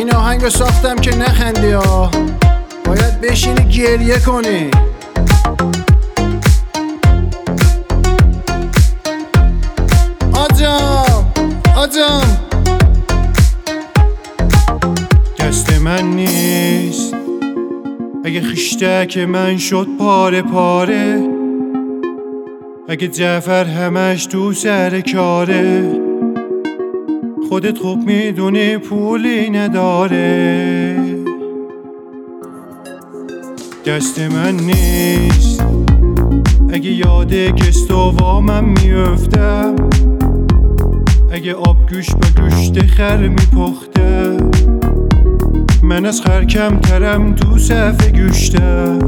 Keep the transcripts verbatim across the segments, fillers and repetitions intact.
این آهنگو ساختم که نخندی ها، باید بشینی گریه کنی. آجام آجام دست من نیست اگه خشتک من شد پاره پاره، اگه جعفر همش تو سر کاره، خودت خوب میدونی پولی نداره. دست من نیست اگه یاد گستوامم میفته، اگه آب گوش با گوشت خر میپخته، من از خر کمترم تو صف گوشته.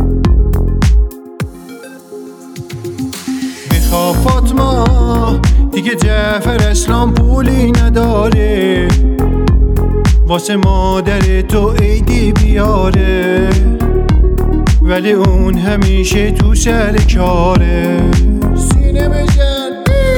میخوا فاطمه دیگه جعفر اسلام پولی نداره، واسه مادر تو عیدی بیاره، ولی اون همیشه تو سر کاره. سینه بزن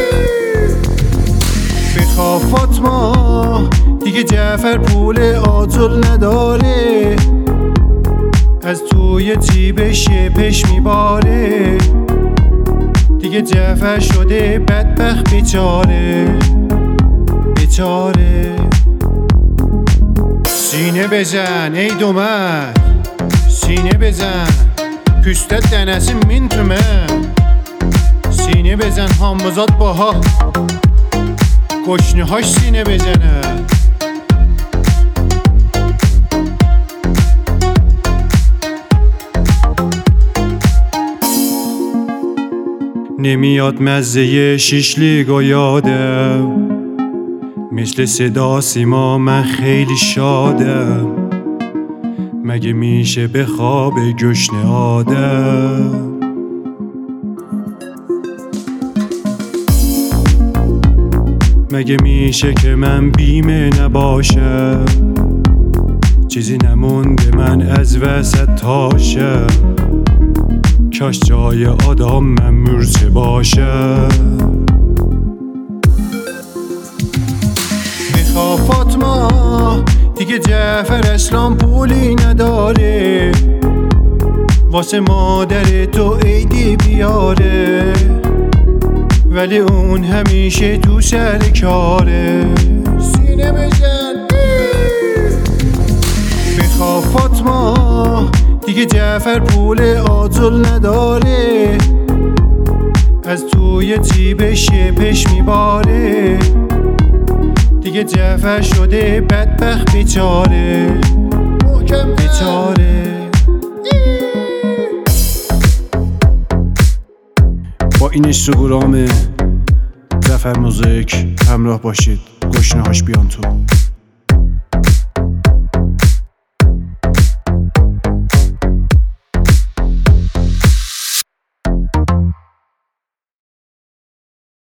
بخوا فاطمه دیگه جعفر پول آتل نداره، از توی جیبش پش میباره، دیگه جعفر شده بدبخت بیچاره بیچاره. سینه بزن ای دومد، سینه بزن پوستت دنسی من تو من، سینه بزن همزاد باها گشنه هاش سینه بزنه. نمیاد مزه شیشلیگو یادم، مثل صدا سیما من خیلی شادم، مگه میشه به خواب گشنه آدم. مگه میشه که من بیمه نباشم، چیزی نمونده من از وسط تاشم، کاش جای آدم من مرچه باشم. میخوا فاطمه دیگه جعفر اسلام پولی نداره، واسه مادر تو عیدی بیاره، ولی اون همیشه تو سر کاره. سینه بزن میخوا فاطمه دیگه جعفر پول آتل نداره، از توی جیبش پش میباره، دیگه جعفر شده بدبخت بیچاره بیچاره. با این اینستاگرام ظفر موزیک همراه باشید، گشنه هاش بیان تو.